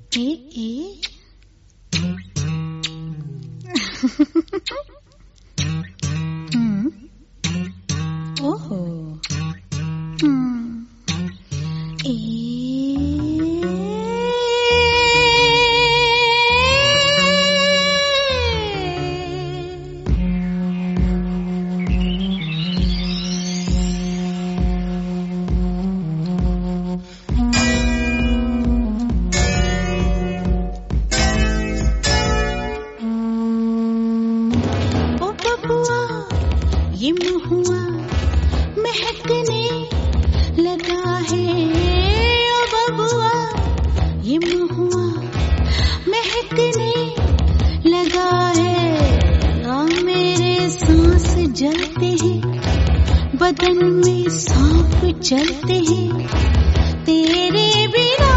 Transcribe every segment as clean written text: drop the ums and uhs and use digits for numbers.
ये महुआ महकने लगा है, ओ बबुआ ये महुआ महकने लगा है। आ मेरे सांस जलते हैं, बदन में सांप चलते हैं, तेरे बिना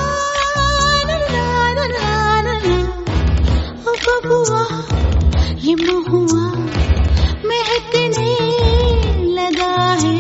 ओ बबुआ ये महुआ महकने लगा है।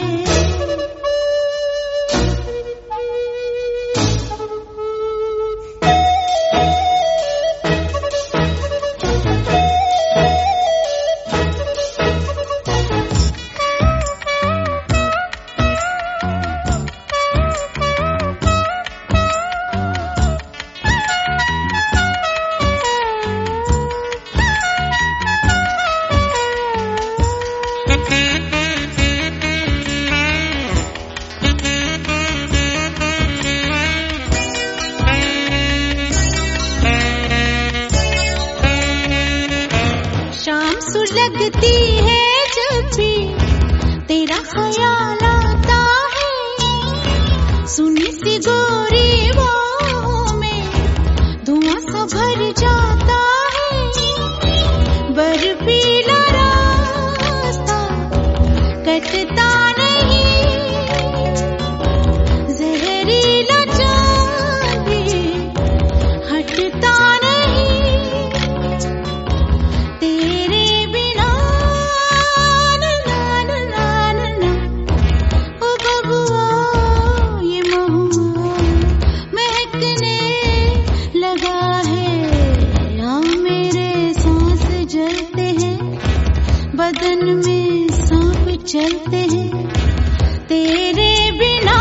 लगती है जब भी तेरा ख्याल आता है, सुनी सी गोरी बाहों में धुआं सा भर जाता है। बर्फीला रास्ता कटता नहीं, जहरीला चांद भी हटता नहीं, बदन में सांप चलते हैं, तेरे बिना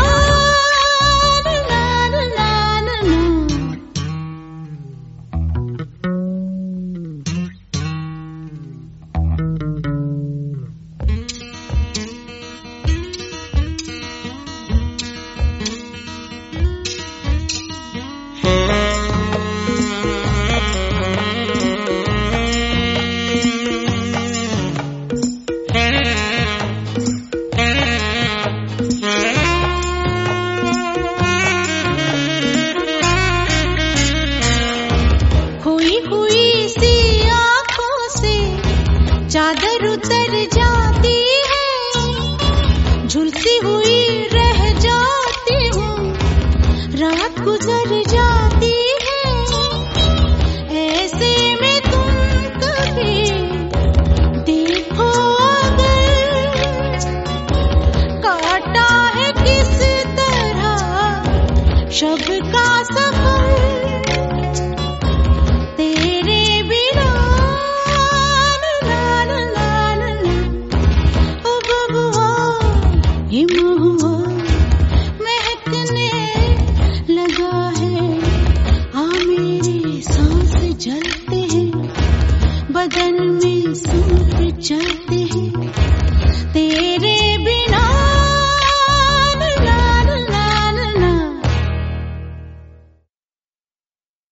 चादर उतर जाती है, झुलसी हुई रह जाती हूँ, रात गुजर जाती है। ऐसे में तुम कभी देखो अगर काटा है किस तरह शब का सफर, ये महुआ महकने लगा है। आ मेरे सांस जलते हैं, बदन में सांप चलते हैं, तेरे बिना